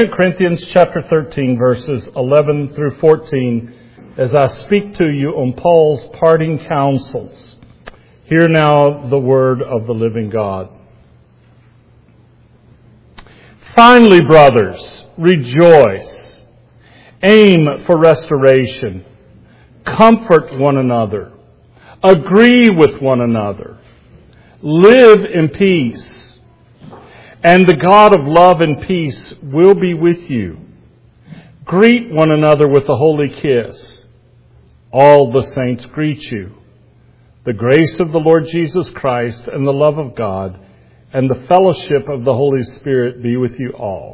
Corinthians chapter 13, verses 11 through 14, as I speak to you on Paul's parting counsels. Hear now the word of the living God. Finally, brothers, rejoice. Aim for restoration. Comfort one another. Agree with one another. Live in peace. And the God of love and peace will be with you. Greet one another with a holy kiss. All the saints greet you. The grace of the Lord Jesus Christ and the love of God and the fellowship of the Holy Spirit be with you all.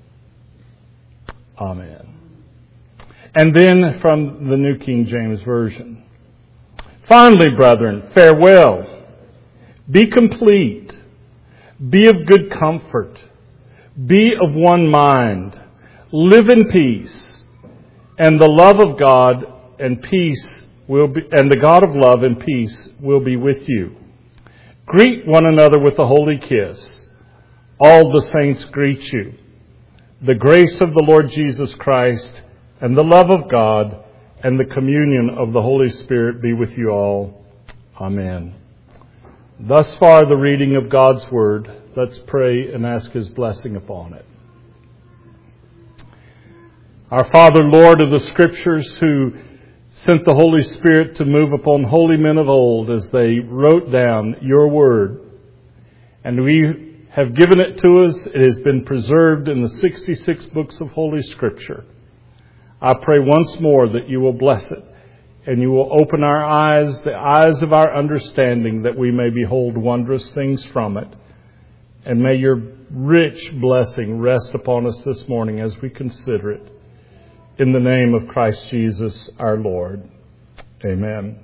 Amen. And then from the New King James Version. Finally, brethren, farewell. Be complete. Be of good comfort. Be of one mind. Live in peace. And the love of God and peace and the God of love and peace will be with you. Greet one another with a holy kiss. All the saints greet you. The grace of the Lord Jesus Christ and the love of God and the communion of the Holy Spirit be with you all. Amen. Thus far the reading of God's Word. Let's pray and ask His blessing upon it. Our Father, Lord of the Scriptures, who sent the Holy Spirit to move upon holy men of old as they wrote down your Word, and we have given it to us. It has been preserved in the 66 books of Holy Scripture. I pray once more that you will bless it. And you will open our eyes, the eyes of our understanding, that we may behold wondrous things from it. And may your rich blessing rest upon us this morning as we consider it. In the name of Christ Jesus our Lord. Amen.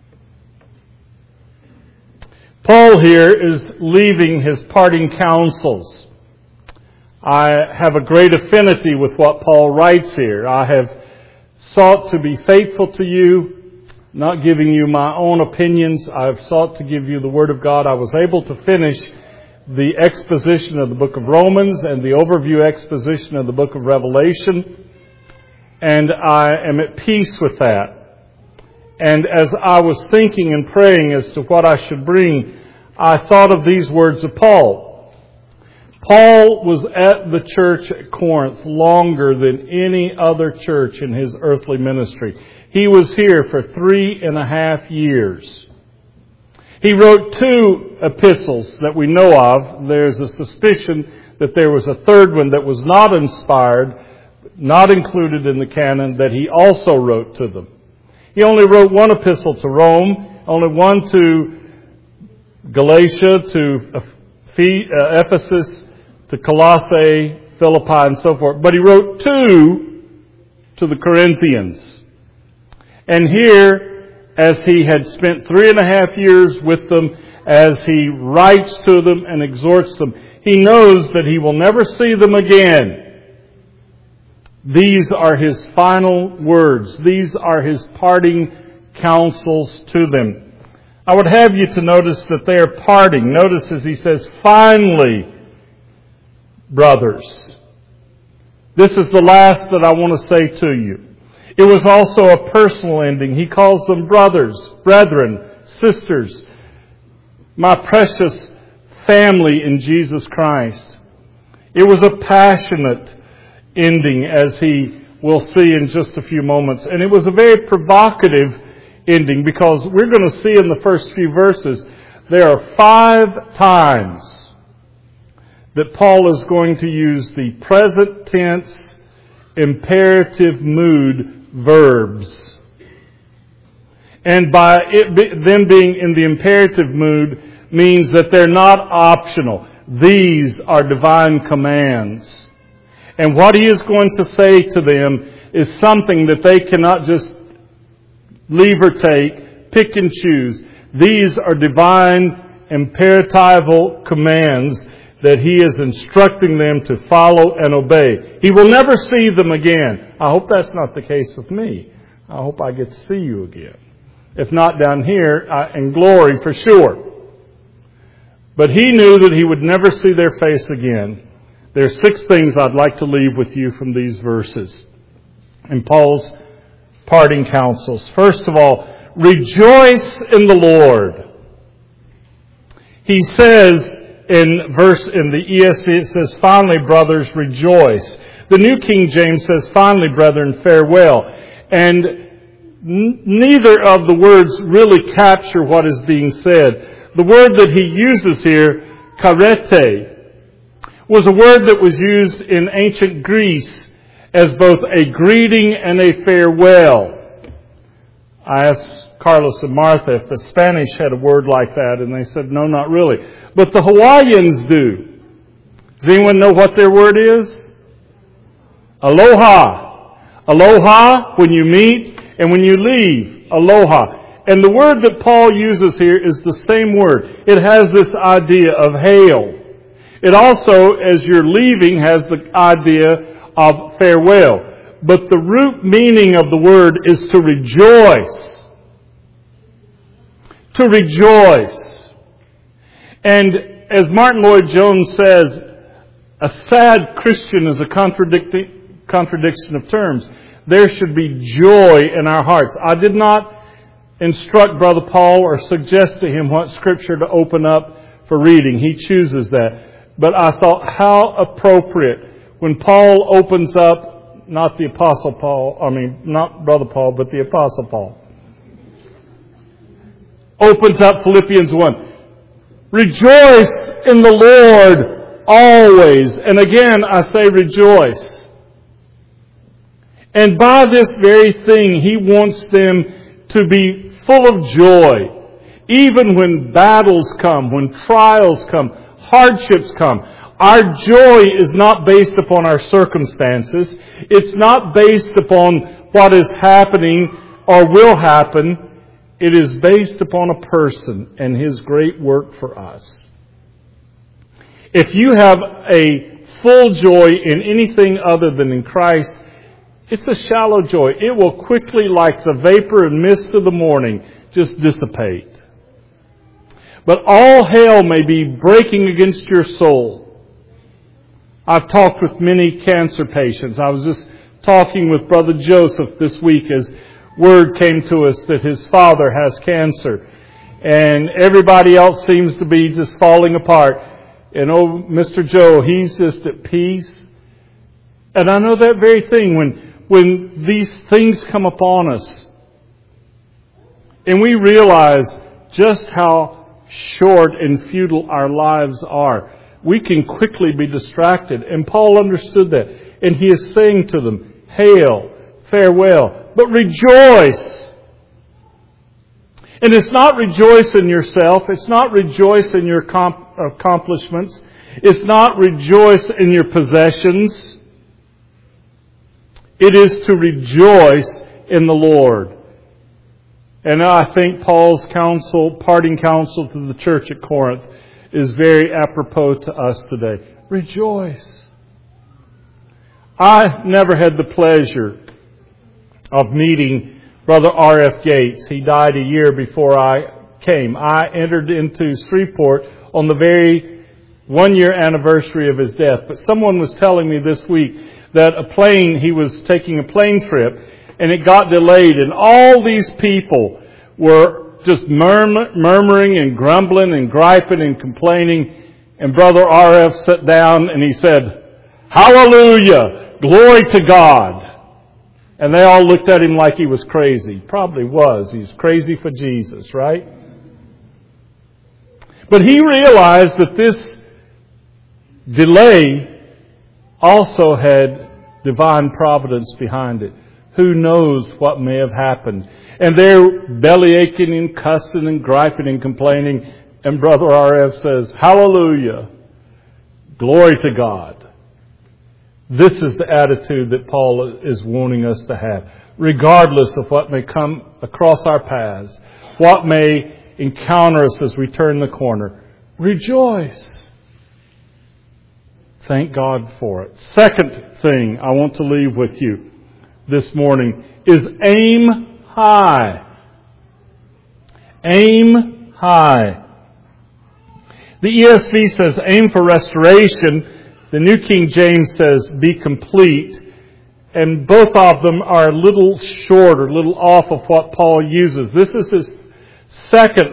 Paul here is leaving his parting counsels. I have a great affinity with what Paul writes here. I have sought to be faithful to you, not giving you my own opinions. I've sought to give you the Word of God. I was able to finish the exposition of the book of Romans and the overview exposition of the book of Revelation, and I am at peace with that. And as I was thinking and praying as to what I should bring, I thought of these words of Paul. Paul was at the church at Corinth longer than any other church in his earthly ministry. He was here for 3.5 years. He wrote 2 epistles that we know of. There's a suspicion that there was a third one that was not inspired, not included in the canon, that he also wrote to them. He only wrote 1 epistle to Rome, only 1 to Galatia, to Ephesus, to Colossae, Philippi, and so forth. But he wrote 2 to the Corinthians. And here, as he had spent 3.5 years with them, as he writes to them and exhorts them, he knows that he will never see them again. These are his final words. These are his parting counsels to them. I would have you to notice that they are parting. Notice as he says, finally, brothers. This is the last that I want to say to you. It was also a personal ending. He calls them brothers, brethren, sisters, my precious family in Jesus Christ. It was a passionate ending, as he will see in just a few moments. And it was a very provocative ending, because we're going to see in the first few verses, there are 5 times that Paul is going to use the present tense imperative mood verbs. And by them being in the imperative mood means that they're not optional. These are divine commands. And what he is going to say to them is something that they cannot just leave or take, pick and choose. These are divine imperatival commands that he is instructing them to follow and obey. He will never see them again. I hope that's not the case with me. I hope I get to see you again. If not down here, in glory for sure. But he knew that he would never see their face again. There are 6 things I'd like to leave with you from these verses in Paul's parting counsels. First of all, rejoice in the Lord. He says in the ESV, it says, finally, brothers, rejoice. The New King James says, finally, brethren, farewell. And neither of the words really capture what is being said. The word that he uses here, karete, was a word that was used in ancient Greece as both a greeting and a farewell. I asked Carlos and Martha if the Spanish had a word like that, and they said, no, not really. But the Hawaiians do. Does anyone know what their word is? Aloha. Aloha when you meet, and when you leave, aloha. And the word that Paul uses here is the same word. It has this idea of hail. It also, as you're leaving, has the idea of farewell. But the root meaning of the word is to rejoice. To rejoice. And as Martin Lloyd-Jones says, a sad Christian is a contradiction of terms. There should be joy in our hearts. I did not instruct Brother Paul or suggest to him what Scripture to open up for reading. He chooses that. But I thought how appropriate when Paul opens up, not Brother Paul, but the Apostle Paul. Opens up Philippians 1. Rejoice in the Lord always. And again, I say rejoice. And by this very thing, he wants them to be full of joy. Even when battles come, when trials come, hardships come. Our joy is not based upon our circumstances. It's not based upon what is happening or will happen. It is based upon a person and His great work for us. If you have a full joy in anything other than in Christ, it's a shallow joy. It will quickly, like the vapor and mist of the morning, just dissipate. But all hell may be breaking against your soul. I've talked with many cancer patients. I was just talking with Brother Joseph this week as word came to us that his father has cancer. And everybody else seems to be just falling apart. And Mr. Joe, he's just at peace. And I know that very thing when these things come upon us. And we realize just how short and futile our lives are. We can quickly be distracted. And Paul understood that. And he is saying to them, hail, farewell, but rejoice. And it's not rejoice in yourself. It's not rejoice in your accomplishments. It's not rejoice in your possessions. It is to rejoice in the Lord. And I think Paul's parting counsel to the church at Corinth is very apropos to us today. Rejoice. I never had the pleasure of meeting Brother R.F. Gates. He died a year before I came. I entered into Shreveport on the very 1-year anniversary of his death. But someone was telling me this week that he was taking a plane trip, and it got delayed, and all these people were just murmuring and grumbling and griping and complaining. And Brother R.F. sat down and he said, "Hallelujah! Glory to God!" And they all looked at him like he was crazy. Probably was. He's crazy for Jesus, right? But he realized that this delay also had divine providence behind it. Who knows what may have happened? And they're belly aching and cussing and griping and complaining. And Brother R.F. says, "Hallelujah! Glory to God." This is the attitude that Paul is wanting us to have, regardless of what may come across our paths, what may encounter us as we turn the corner. Rejoice. Thank God for it. Second thing I want to leave with you this morning is aim high. Aim high. The ESV says aim for restoration. The New King James says, be complete. And both of them are a little short or a little off of what Paul uses. This is his second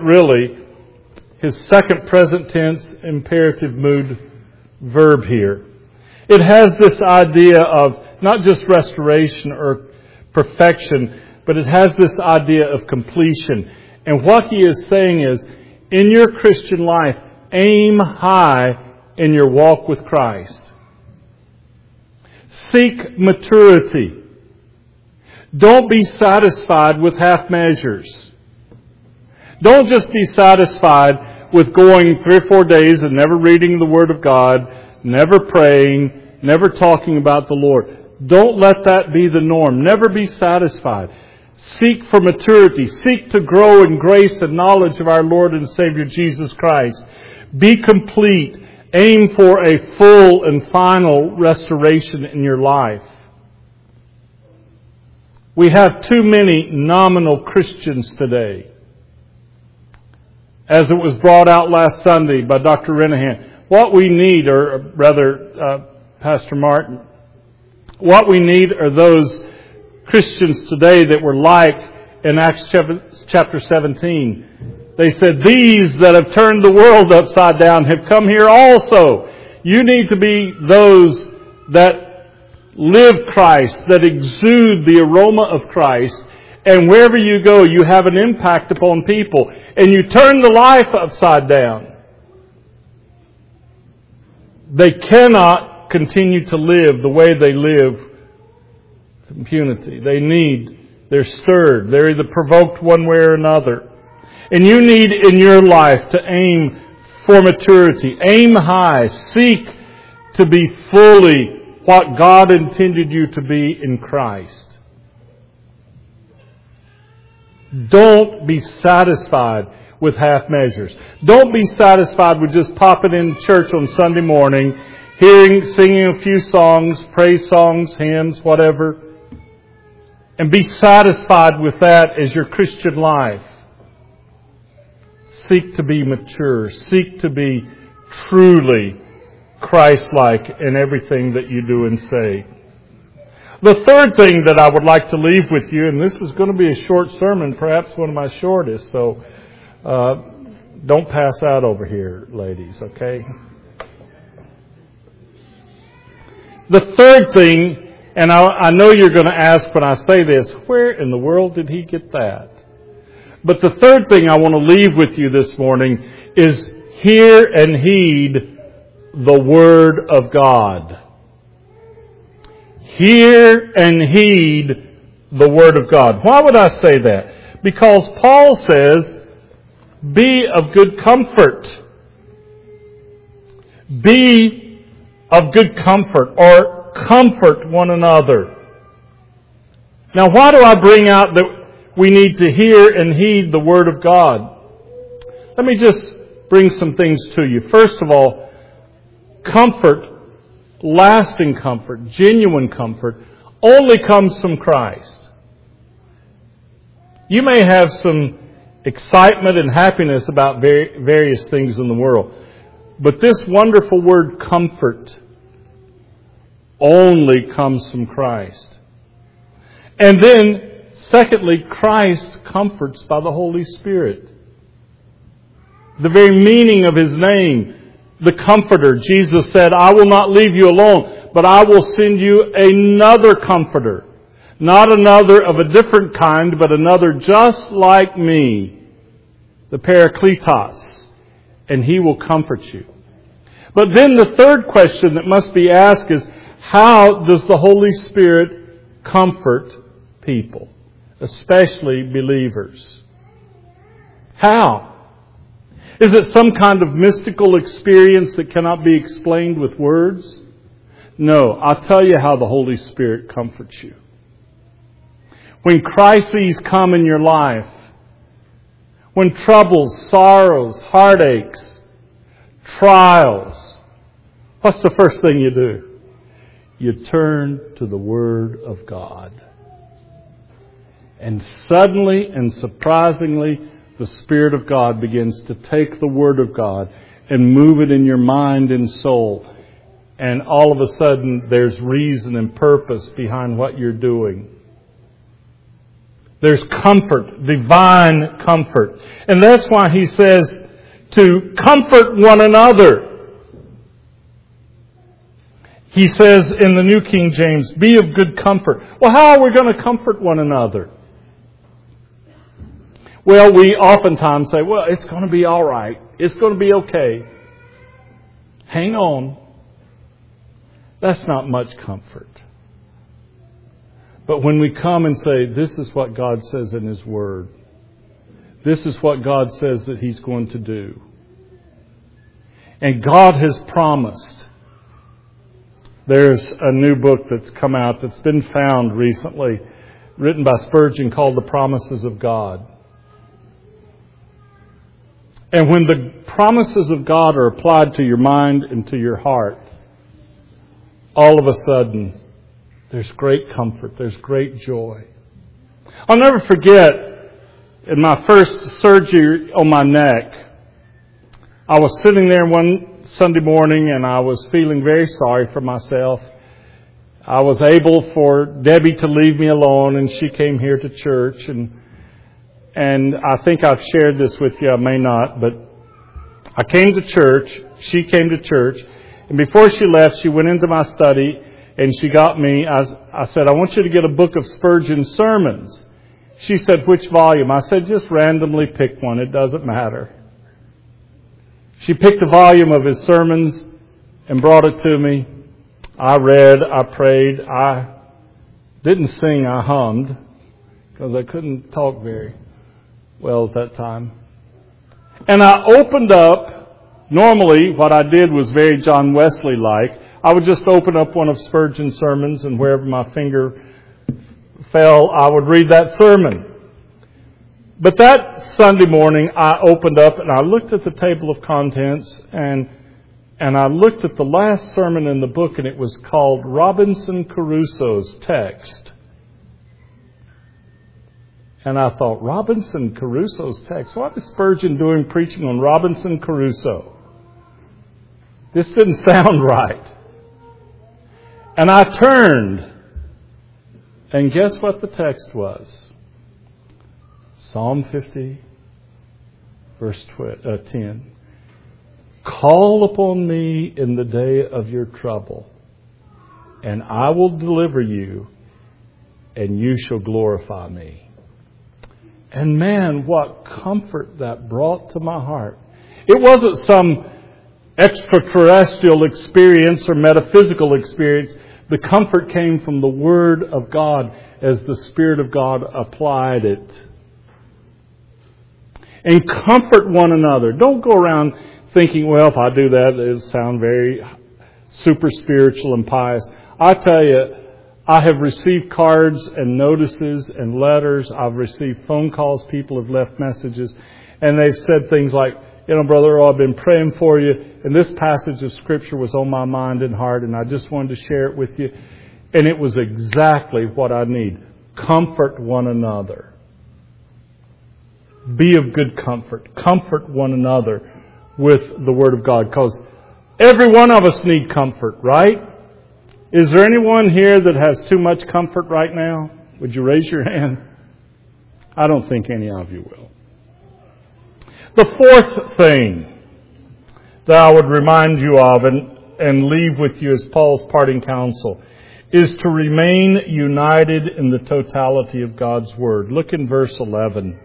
present tense imperative mood verb here. It has this idea of not just restoration or perfection, but it has this idea of completion. And what he is saying is, in your Christian life, aim high in your walk with Christ. Seek maturity. Don't be satisfied with half measures. Don't just be satisfied with going 3 or 4 days and never reading the Word of God, never praying, never talking about the Lord. Don't let that be the norm. Never be satisfied. Seek for maturity. Seek to grow in grace and knowledge of our Lord and Savior Jesus Christ. Be complete. Aim for a full and final restoration in your life. We have too many nominal Christians today. As it was brought out last Sunday by Dr. Renahan, what we need, or rather, Pastor Martin, what we need are those Christians today that were like in Acts chapter 17. They said, these that have turned the world upside down have come here also. You need to be those that live Christ, that exude the aroma of Christ. And wherever you go, you have an impact upon people. And you turn the life upside down. They cannot continue to live the way they live with impunity. They're stirred. They're either provoked one way or another. And you need in your life to aim for maturity. Aim high. Seek to be fully what God intended you to be in Christ. Don't be satisfied with half measures. Don't be satisfied with just popping in church on Sunday morning, singing a few songs, praise songs, hymns, whatever. And be satisfied with that as your Christian life. Seek to be mature. Seek to be truly Christ-like in everything that you do and say. The third thing that I would like to leave with you, and this is going to be a short sermon, perhaps one of my shortest, so don't pass out over here, ladies, okay? The third thing, and I know you're going to ask when I say this, where in the world did he get that? But the third thing I want to leave with you this morning is hear and heed the Word of God. Hear and heed the Word of God. Why would I say that? Because Paul says, be of good comfort. Be of good comfort, or comfort one another. Now, why do I bring out that we need to hear and heed the Word of God? Let me just bring some things to you. First of all, comfort, lasting comfort, genuine comfort, only comes from Christ. You may have some excitement and happiness about various things in the world, but this wonderful word comfort only comes from Christ. And then, secondly, Christ comforts by the Holy Spirit. The very meaning of His name, the Comforter. Jesus said, I will not leave you alone, but I will send you another Comforter. Not another of a different kind, but another just like me, the Parakletos, and He will comfort you. But then the third question that must be asked is, how does the Holy Spirit comfort people, especially believers? How? Is it some kind of mystical experience that cannot be explained with words? No, I'll tell you how the Holy Spirit comforts you. When crises come in your life, when troubles, sorrows, heartaches, trials, what's the first thing you do? You turn to the Word of God. And suddenly and surprisingly, the Spirit of God begins to take the Word of God and move it in your mind and soul. and all of a sudden there's reason and purpose behind what you're doing. There's comfort, divine comfort. And that's why he says to comfort one another. He says in the New King James, be of good comfort. Well, how are we going to comfort one another? Well, we oftentimes say, well, it's going to be all right. It's going to be okay. Hang on. That's not much comfort. But when we come and say, this is what God says in His Word. This is what God says that He's going to do. And God has promised. There's a new book that's come out that's been found recently, written by Spurgeon, called The Promises of God. And when the promises of God are applied to your mind and to your heart, all of a sudden, there's great comfort. There's great joy. I'll never forget, in my first surgery on my neck, I was sitting there one Sunday morning and I was feeling very sorry for myself. I was able for Debbie to leave me alone, and she came here to church, and I think I've shared this with you, I may not, but I came to church, she came to church, and before she left, she went into my study and she got me, I said, I want you to get a book of Spurgeon sermons. She said, which volume? I said, just randomly pick one, it doesn't matter. She picked a volume of his sermons and brought it to me. I read, I prayed, I didn't sing, I hummed, because I couldn't talk very well at that time. And I opened up, normally what I did was very John Wesley-like. I would just open up one of Spurgeon's sermons, and wherever my finger fell, I would read that sermon. But that Sunday morning, I opened up and I looked at the table of contents, and I looked at the last sermon in the book, and it was called Robinson Crusoe's Text. And I thought, Robinson Crusoe's text? What is Spurgeon doing preaching on Robinson Crusoe? This didn't sound right. And I turned, and guess what the text was? Psalm 50, verse 10. Call upon me in the day of your trouble, and I will deliver you, and you shall glorify me. And man, what comfort that brought to my heart. It wasn't some extraterrestrial experience or metaphysical experience. The comfort came from the Word of God as the Spirit of God applied it. And comfort one another. Don't go around thinking, well, if I do that, it'll sound very super spiritual and pious. I tell you, I have received cards and notices and letters. I've received phone calls. People have left messages. And they've said things like, Brother Earl, I've been praying for you. And this passage of Scripture was on my mind and heart. And I just wanted to share it with you. And it was exactly what I need. Comfort one another. Be of good comfort. Comfort one another with the Word of God. Because every one of us need comfort, right? Is there anyone here that has too much comfort right now? Would you raise your hand? I don't think any of you will. The fourth thing that I would remind you of and leave with you as Paul's parting counsel is to remain united in the totality of God's Word. Look in verse 11.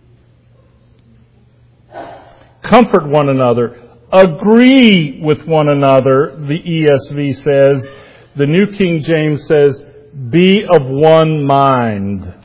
Comfort one another. Agree with one another, the ESV says. The New King James says, be of one mind.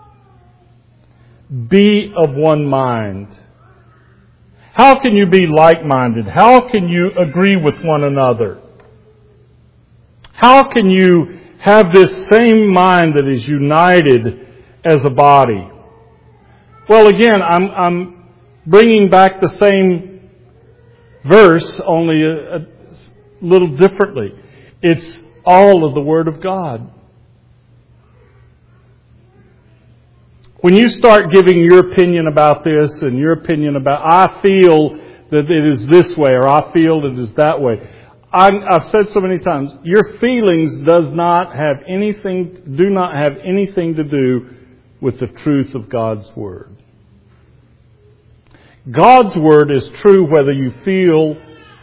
Be of one mind. How can you be like-minded? How can you agree with one another? How can you have this same mind that is united as a body? Well, again, I'm bringing back the same verse, only a little differently. It's all of the Word of God. When you start giving your opinion about this and your opinion about, I feel that it is this way or I feel it is that way, I've said so many times, your feelings do not have anything to do with the truth of God's Word. God's Word is true whether you feel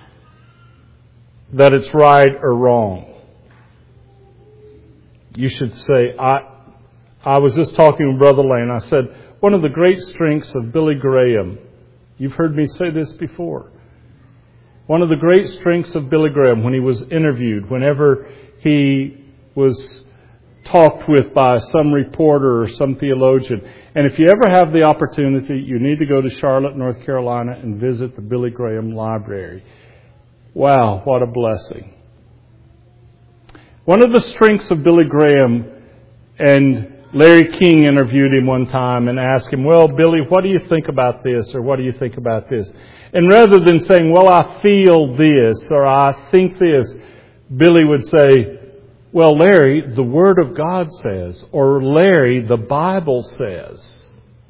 that it's right or wrong. You should say, I was just talking with Brother Lane. I said, one of the great strengths of Billy Graham, you've heard me say this before. One of the great strengths of Billy Graham when he was interviewed, whenever he was talked with by some reporter or some theologian, and if you ever have the opportunity, you need to go to Charlotte, North Carolina and visit the Billy Graham Library. Wow, what a blessing. One of the strengths of Billy Graham, and Larry King interviewed him one time and asked him, well, Billy, what do you think about this? Or what do you think about this? And rather than saying, well, I feel this or I think this, Billy would say, well, Larry, the Word of God says, or Larry, the Bible says.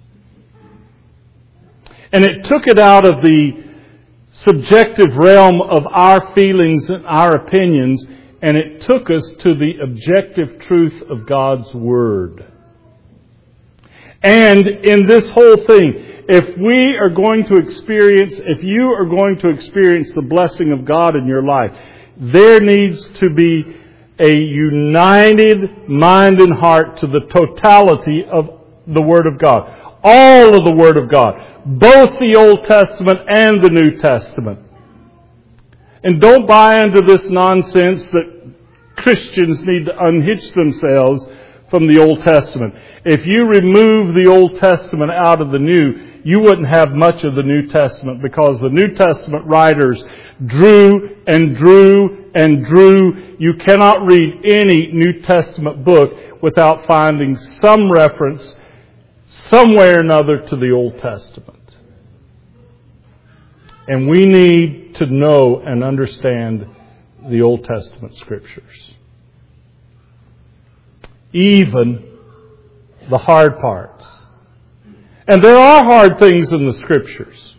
And it took it out of the subjective realm of our feelings and our opinions, and it took us to the objective truth of God's Word. And in this whole thing, if you are going to experience the blessing of God in your life, there needs to be a united mind and heart to the totality of the Word of God. All of the Word of God. Both the Old Testament and the New Testament. And don't buy into this nonsense that Christians need to unhitch themselves from the Old Testament. If you remove the Old Testament out of the New, you wouldn't have much of the New Testament, because the New Testament writers drew and drew and drew. You cannot read any New Testament book without finding some reference somewhere or another to the Old Testament. And we need to know and understand the Old Testament Scriptures. Even the hard parts. And there are hard things in the Scriptures.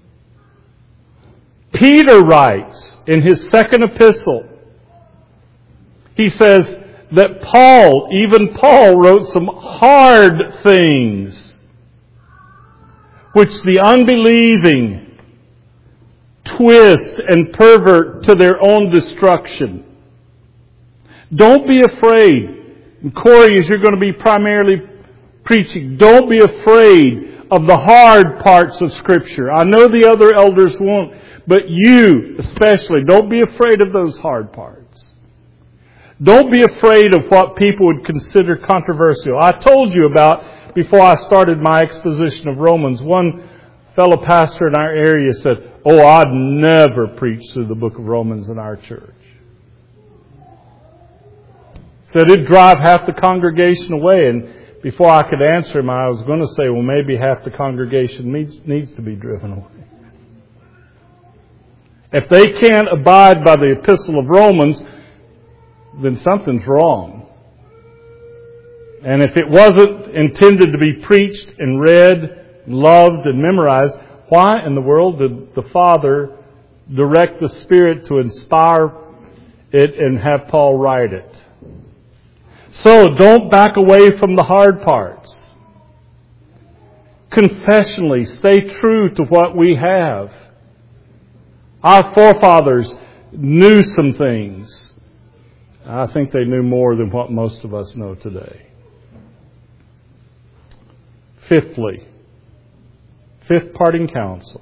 Peter writes in his second epistle, he says that even Paul wrote some hard things which the unbelieving twist and pervert to their own destruction. Don't be afraid. And Corey, as you're going to be primarily preaching, don't be afraid of the hard parts of Scripture. I know the other elders won't, but you especially, don't be afraid of those hard parts. Don't be afraid of what people would consider controversial. I told you about, before I started my exposition of Romans, one fellow pastor in our area said, oh, I'd never preach through the book of Romans in our church. Said it'd drive half the congregation away. And before I could answer him, I was going to say, well, maybe half the congregation needs to be driven away. If they can't abide by the epistle of Romans, then something's wrong. And if it wasn't intended to be preached and read, loved and memorized, why in the world did the Father direct the Spirit to inspire it and have Paul write it? So don't back away from the hard parts. Confessionally, stay true to what we have. Our forefathers knew some things. I think they knew more than what most of us know today. Fifthly, fifth parting counsel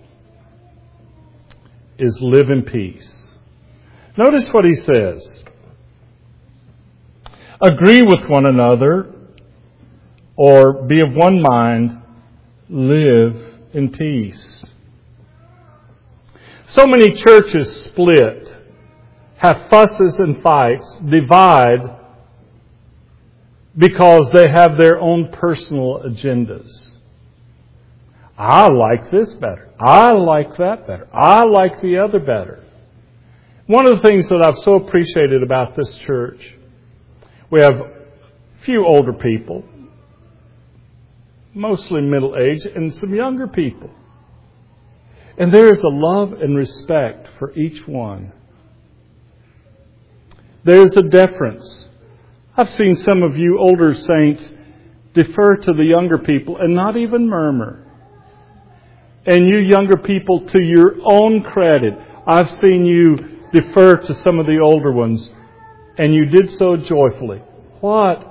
is live in peace. Notice what he says. Agree with one another, or be of one mind, live in peace. So many churches split, have fusses and fights, divide, because they have their own personal agendas. I like this better. I like that better. I like the other better. One of the things that I've so appreciated about this church, we have a few older people, mostly middle-aged, and some younger people. And there is a love and respect for each one. There's a deference. I've seen some of you older saints defer to the younger people and not even murmur. And you younger people, to your own credit, I've seen you defer to some of the older ones, and you did so joyfully. What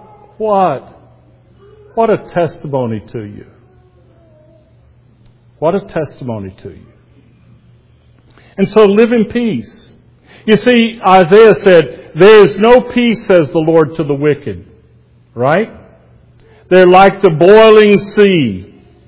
a testimony to you. What a testimony to you. And so live in peace. You see, Isaiah said, there is no peace, says the Lord, to the wicked. Right? They're like the boiling sea.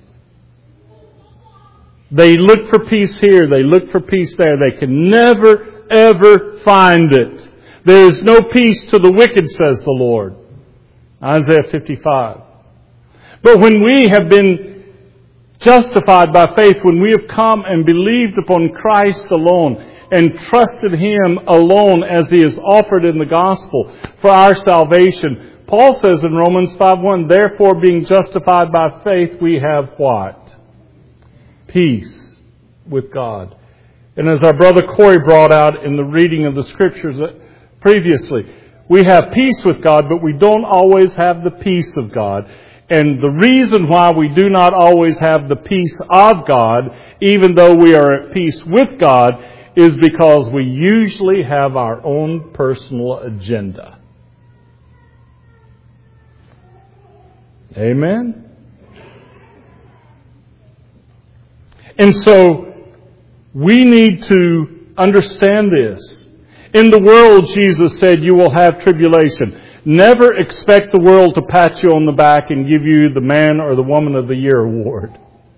They look for peace here. They look for peace there. They can never, ever find it. There is no peace to the wicked, says the Lord. Isaiah 55. But when we have been justified by faith, when we have come and believed upon Christ alone and trusted Him alone as He is offered in the gospel for our salvation, Paul says in Romans 5:1, therefore being justified by faith, we have what? Peace with God. And as our brother Corey brought out in the reading of the Scriptures previously, we have peace with God, but we don't always have the peace of God. And the reason why we do not always have the peace of God, even though we are at peace with God, is because we usually have our own personal agenda. Amen? And so, we need to understand this. In the world, Jesus said, you will have tribulation. Never expect the world to pat you on the back and give you the Man or the Woman of the Year award.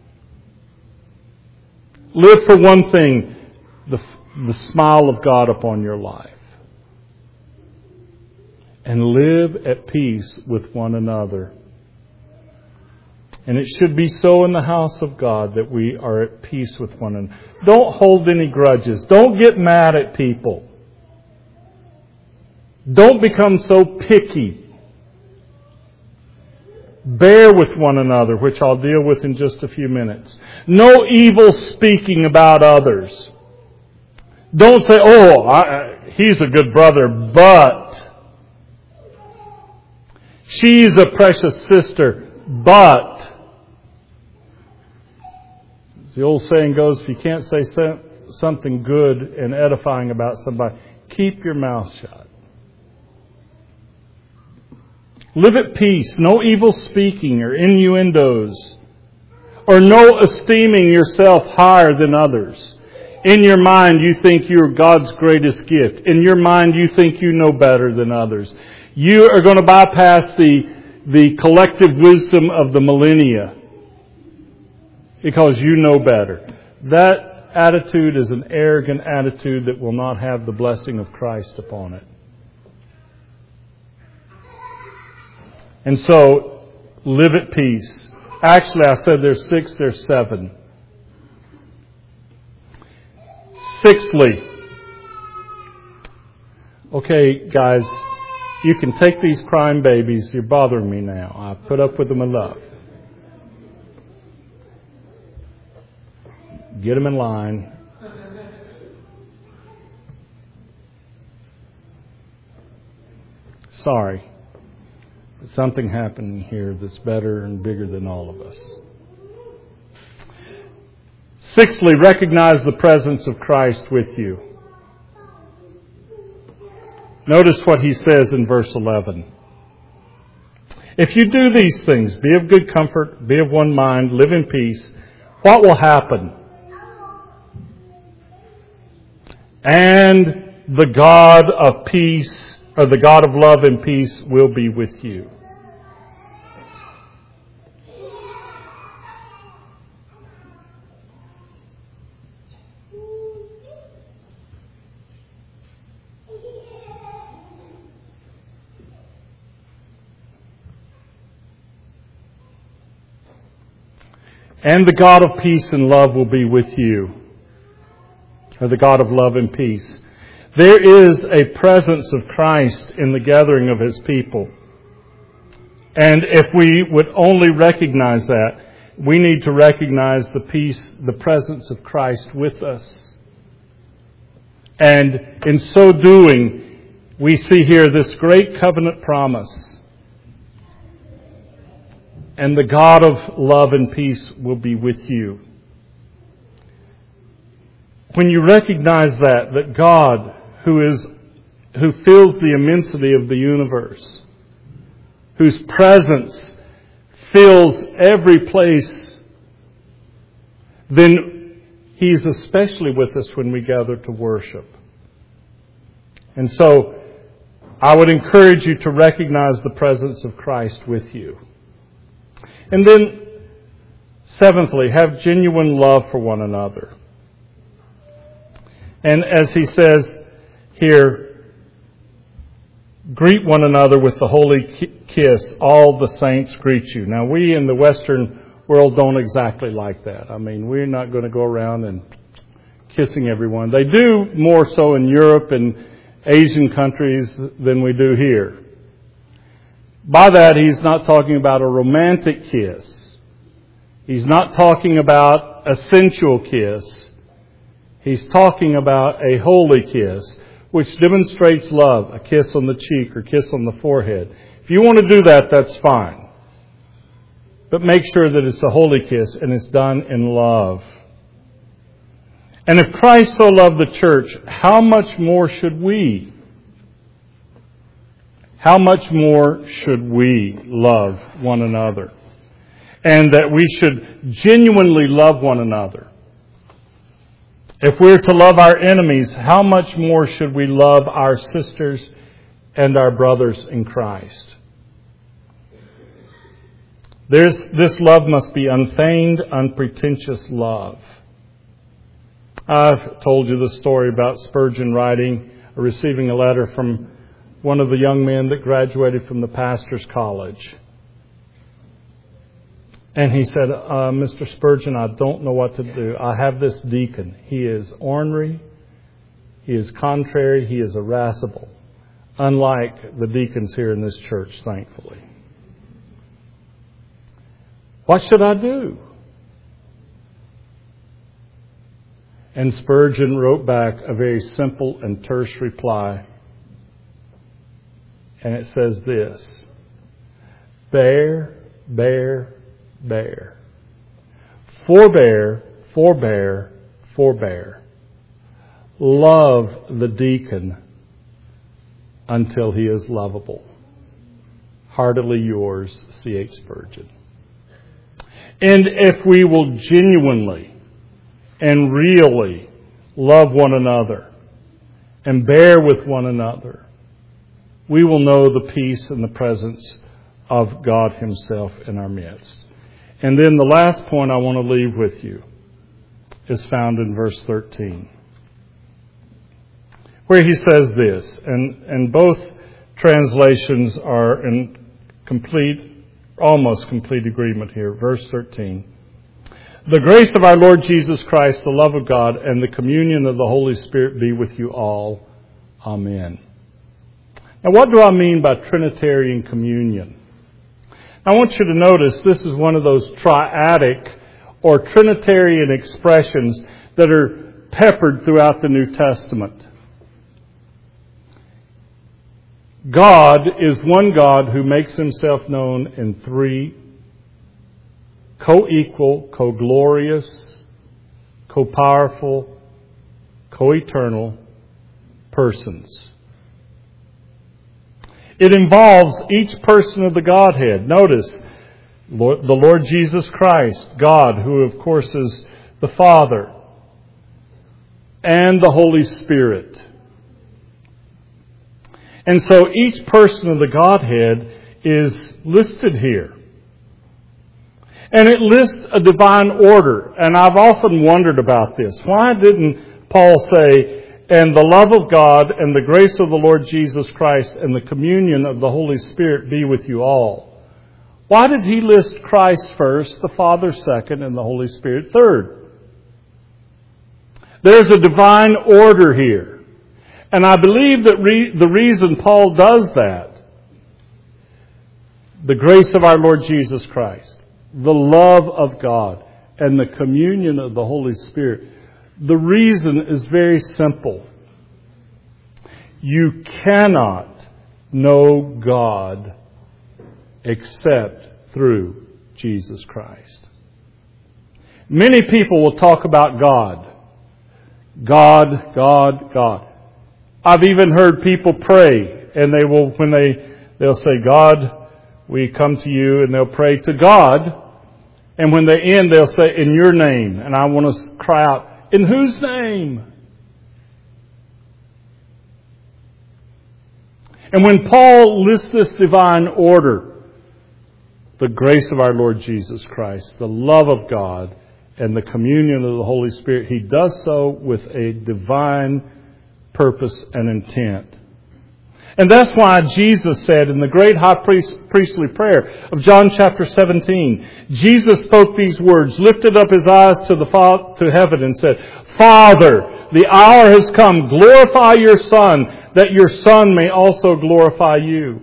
Live for one thing, the smile of God upon your life. And live at peace with one another. And it should be so in the house of God that we are at peace with one another. Don't hold any grudges. Don't get mad at people. Don't become so picky. Bear with one another, which I'll deal with in just a few minutes. No evil speaking about others. Don't say, he's a good brother, but she's a precious sister, but. As the old saying goes, if you can't say something good and edifying about somebody, keep your mouth shut. Live at peace, no evil speaking or innuendos, or no esteeming yourself higher than others. In your mind, you think you're God's greatest gift. In your mind, you think you know better than others. You are going to bypass the collective wisdom of the millennia because you know better. That attitude is an arrogant attitude that will not have the blessing of Christ upon it. And so, live at peace. Actually, I said there's 6, there's 7. Sixthly, okay, guys, you can take these crying babies. You're bothering me now. I put up with them enough. Get them in line. Sorry. Something happened here that's better and bigger than all of us. Sixthly, recognize the presence of Christ with you. Notice what he says in verse 11. If you do these things, be of good comfort, be of one mind, live in peace, what will happen? And the God of peace, or the God of love and peace, will be with you. And the God of peace and love will be with you. Or the God of love and peace. There is a presence of Christ in the gathering of His people. And if we would only recognize that, we need to recognize the peace, the presence of Christ with us. And in so doing, we see here this great covenant promise. And the God of love and peace will be with you. When you recognize that God, who fills the immensity of the universe, whose presence fills every place, then He's especially with us when we gather to worship. And so, I would encourage you to recognize the presence of Christ with you. And then, seventhly, have genuine love for one another. And as he says here, greet one another with the holy kiss. All the saints greet you. Now, we in the Western world don't exactly like that. I mean, we're not going to go around and kissing everyone. They do more so in Europe and Asian countries than we do here. By that, he's not talking about a romantic kiss. He's not talking about a sensual kiss. He's talking about a holy kiss, which demonstrates love, a kiss on the cheek or kiss on the forehead. If you want to do that, that's fine. But make sure that it's a holy kiss and it's done in love. And if Christ so loved the church, how much more should we? How much more should we love one another? And that we should genuinely love one another. If we're to love our enemies, how much more should we love our sisters and our brothers in Christ? This love must be unfeigned, unpretentious love. I've told you the story about Spurgeon receiving a letter from one of the young men that graduated from the pastor's college. And he said, Mr. Spurgeon, I don't know what to do. I have this deacon. He is ornery. He is contrary. He is irascible. Unlike the deacons here in this church, thankfully. What should I do? And Spurgeon wrote back a very simple and terse reply. And it says this: bear, bear, bear. Forbear, forbear, forbear. Love the deacon until he is lovable. Heartily yours, C.H. Spurgeon. And if we will genuinely and really love one another and bear with one another, we will know the peace and the presence of God Himself in our midst. And then the last point I want to leave with you is found in verse 13, where he says this, and both translations are in almost complete agreement here. Verse 13. The grace of our Lord Jesus Christ, the love of God, and the communion of the Holy Spirit be with you all. Amen. Now, what do I mean by Trinitarian communion? I want you to notice this is one of those triadic or Trinitarian expressions that are peppered throughout the New Testament. God is one God who makes Himself known in three co-equal, co-glorious, co-powerful, co-eternal persons. It involves each person of the Godhead. Notice, the Lord Jesus Christ, God, who of course is the Father, and the Holy Spirit. And so each person of the Godhead is listed here. And it lists a divine order. And I've often wondered about this. Why didn't Paul say, and the love of God and the grace of the Lord Jesus Christ and the communion of the Holy Spirit be with you all? Why did he list Christ first, the Father second, and the Holy Spirit third? There's a divine order here. And I believe that the reason Paul does that, the grace of our Lord Jesus Christ, the love of God, and the communion of the Holy Spirit, the reason is very simple. You cannot know God except through Jesus Christ. Many people will talk about God. God, God, God. I've even heard people pray, and they'll say, God, we come to you, and they'll pray to God. And when they end, they'll say, in your name. And I want to cry out, in whose name? And when Paul lists this divine order, the grace of our Lord Jesus Christ, the love of God, and the communion of the Holy Spirit, he does so with a divine purpose and intent. And that's why Jesus said in the great high priestly prayer of John chapter 17, Jesus spoke these words, lifted up his eyes to heaven and said, Father, the hour has come. Glorify your Son, that your Son may also glorify you.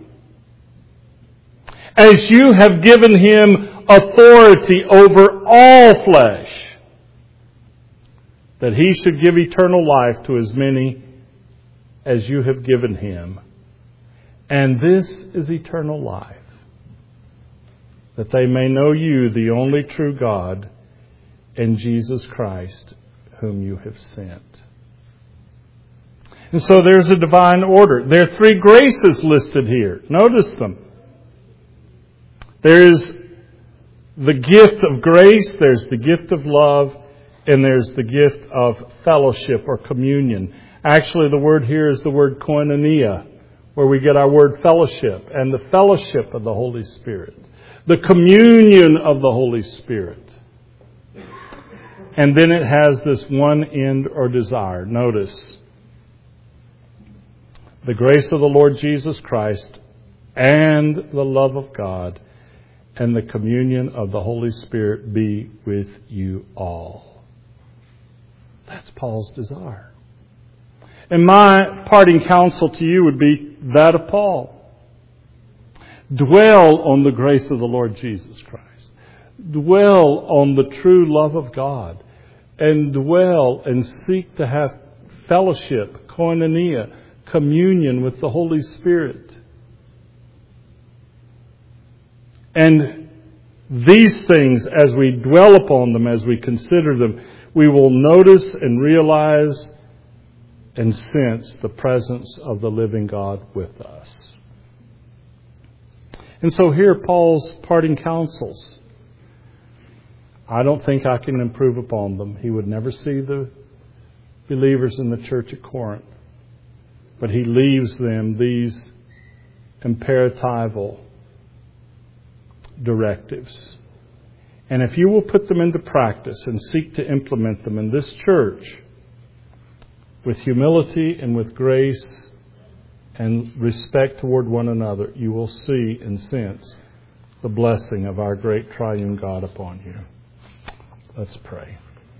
As you have given him authority over all flesh, that he should give eternal life to as many as you have given him. And this is eternal life, that they may know you, the only true God, and Jesus Christ, whom you have sent. And so there's a divine order. There are 3 graces listed here. Notice them. There is the gift of grace, there's the gift of love, and there's the gift of fellowship or communion. Actually, the word here is the word koinonia, where we get our word fellowship, and the fellowship of the Holy Spirit, the communion of the Holy Spirit. And then it has this one end or desire. Notice, the grace of the Lord Jesus Christ and the love of God and the communion of the Holy Spirit be with you all. That's Paul's desire. And my parting counsel to you would be that of Paul. Dwell on the grace of the Lord Jesus Christ. Dwell on the true love of God. And dwell and seek to have fellowship, koinonia, communion with the Holy Spirit. And these things, as we dwell upon them, as we consider them, we will notice and realize and sense the presence of the living God with us. And so here are Paul's parting counsels. I don't think I can improve upon them. He would never see the believers in the church at Corinth. But he leaves them these imperatival directives. And if you will put them into practice and seek to implement them in this church with humility and with grace and respect toward one another, you will see and sense the blessing of our great triune God upon you. Let's pray.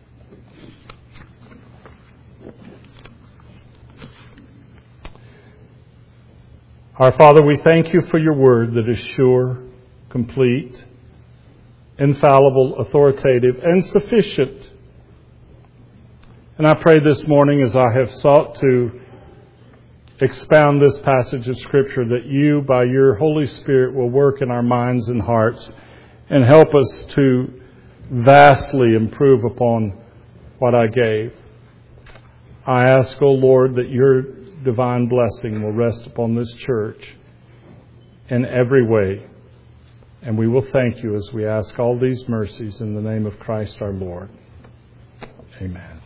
Our Father, we thank you for your word that is sure, complete, infallible, authoritative, and sufficient. And I pray this morning, as I have sought to expound this passage of Scripture, that you, by your Holy Spirit, will work in our minds and hearts and help us to vastly improve upon what I gave. I ask, O Lord, that your divine blessing will rest upon this church in every way. And we will thank you as we ask all these mercies in the name of Christ our Lord. Amen.